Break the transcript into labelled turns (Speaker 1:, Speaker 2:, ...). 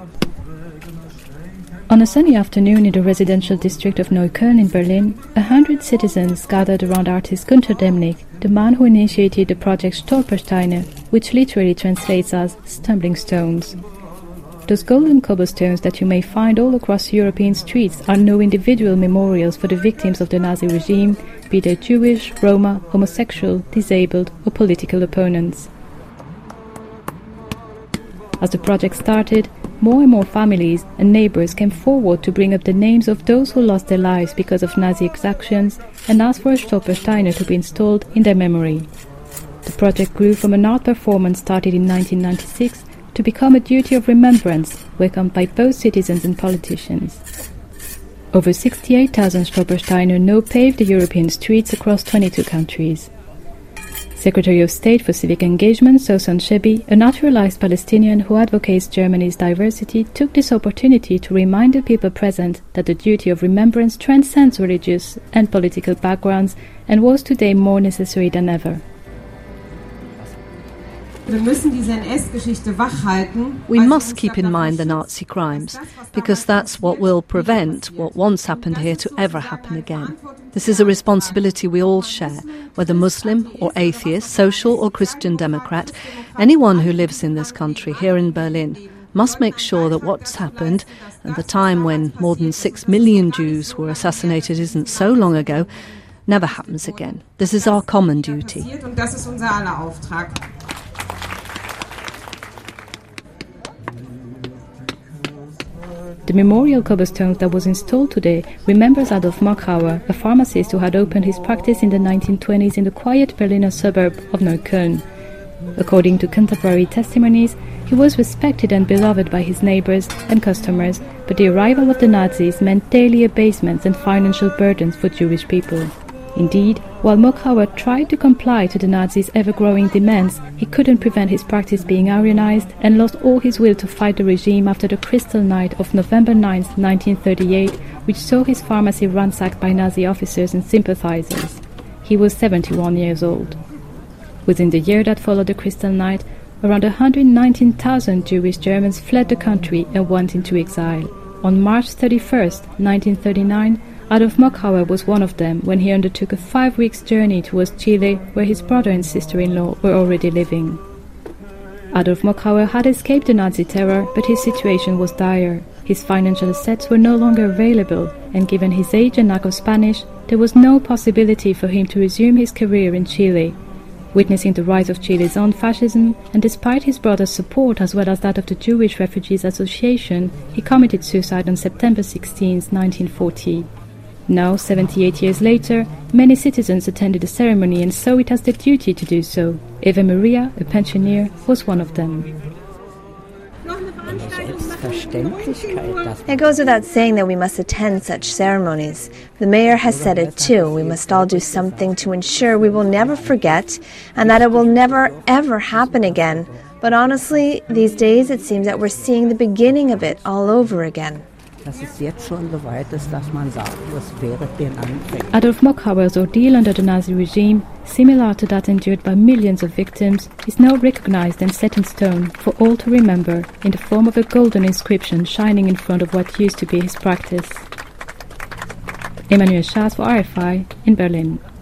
Speaker 1: On a sunny afternoon in the residential district of Neukölln in Berlin, 100 citizens gathered around artist Günter Demnig, the man who initiated the project Stolpersteine, which literally translates as stumbling stones. Those golden cobblestones that you may find all across European streets are no individual memorials for the victims of the Nazi regime, be they Jewish, Roma, homosexual, disabled or political opponents. As the project started, more and more families and neighbors came forward to bring up the names of those who lost their lives because of Nazi exactions and asked for a Stolpersteine to be installed in their memory. The project grew from an art performance started in 1996 to become a duty of remembrance, welcomed by both citizens and politicians. Over 68,000 Stolpersteine now pave the European streets across 22 countries. Secretary of State for Civic Engagement, Sosan Shebi, a naturalized Palestinian who advocates Germany's diversity, took this opportunity to remind the people present that the duty of remembrance transcends religious and political backgrounds and was today more necessary than ever.
Speaker 2: We must keep in mind the Nazi crimes, because that's what will prevent what once happened here to ever happen again. This is a responsibility we all share, whether Muslim or atheist, social or Christian Democrat. Anyone who lives in this country, here in Berlin, must make sure that what's happened, and the time when more than 6 million Jews were assassinated isn't so long ago, never happens again. This is our common duty.
Speaker 1: The memorial cobblestone that was installed today remembers Adolf Mockauer, a pharmacist who had opened his practice in the 1920s in the quiet Berliner suburb of Neukölln. According to contemporary testimonies, he was respected and beloved by his neighbors and customers, but the arrival of the Nazis meant daily abasements and financial burdens for Jewish people. Indeed, while Mockauer tried to comply to the Nazis' ever-growing demands, he couldn't prevent his practice being Aryanized and lost all his will to fight the regime after the Kristall Night of November 9, 1938, which saw his pharmacy ransacked by Nazi officers and sympathizers. He was 71 years old. Within the year that followed the Kristall Night, around 119,000 Jewish Germans fled the country and went into exile. On March 31, 1939, Adolf Mockauer was one of them when he undertook a 5-week journey towards Chile, where his brother and sister-in-law were already living. Adolf Mockauer had escaped the Nazi terror, but his situation was dire. His financial assets were no longer available, and given his age and lack of Spanish, there was no possibility for him to resume his career in Chile. Witnessing the rise of Chile's own fascism, and despite his brother's support as well as that of the Jewish Refugees Association, he committed suicide on September 16, 1940. Now, 78 years later, many citizens attended the ceremony and saw it as their duty to do so. Eva Maria, a pensioner, was one of them.
Speaker 3: It goes without saying that we must attend such ceremonies. The mayor has said it too. We must all do something to ensure we will never forget and that it will never, ever happen again. But honestly, these days it seems that we're seeing the beginning of it all over again.
Speaker 1: Adolf Mockauer's ordeal under the Nazi regime, similar to that endured by millions of victims, is now recognized and set in stone for all to remember in the form of a golden inscription shining in front of what used to be his practice. Emmanuel Schaas for RFI in Berlin.